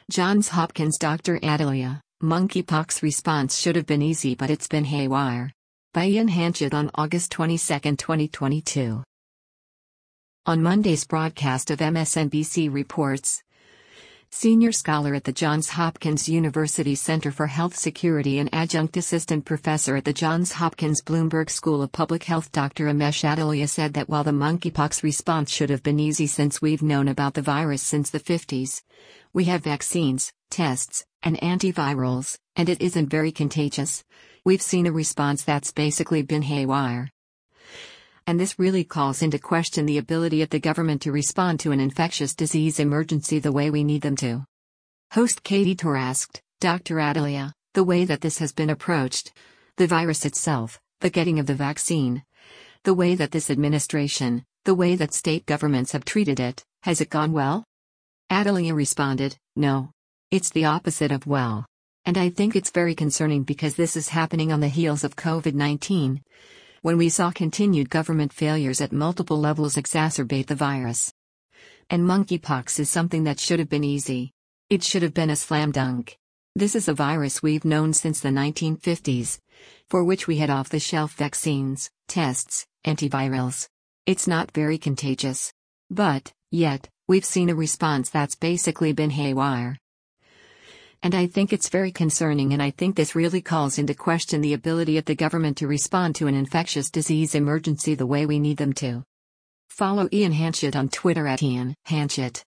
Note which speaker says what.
Speaker 1: Johns Hopkins Dr. Adelia, monkeypox response should have been easy but it's been haywire. By Ian Hanchett on August 22, 2022. On Monday's broadcast of MSNBC reports, senior scholar at the Johns Hopkins University Center for Health Security and adjunct assistant professor at the Johns Hopkins Bloomberg School of Public Health Dr. Amesh Adelia said that while the monkeypox response should have been easy since we've known about the virus since the 50s, we have vaccines, tests, and antivirals, and it isn't very contagious. We've seen a response that's basically been haywire. And this really calls into question the ability of the government to respond to an infectious disease emergency the way we need them to. Host Katie Torr asked Dr. Adelia, the way that this has been approached, the virus itself, the getting of the vaccine, the way that this administration, the way that state governments have treated it, has it gone well? Adelia responded, no. It's the opposite of well. And I think it's very concerning because this is happening on the heels of COVID-19. When we saw continued government failures at multiple levels exacerbate the virus. And monkeypox is something that should have been easy. It should have been a slam dunk. This is a virus we've known since the 1950s, for which we had off-the-shelf vaccines, tests, antivirals. It's not very contagious. But, yet, we've seen a response that's basically been haywire. And I think it's very concerning, and I think this really calls into question the ability of the government to respond to an infectious disease emergency the way we need them to. Follow Ian Hanchett on Twitter at Ian Hanchett.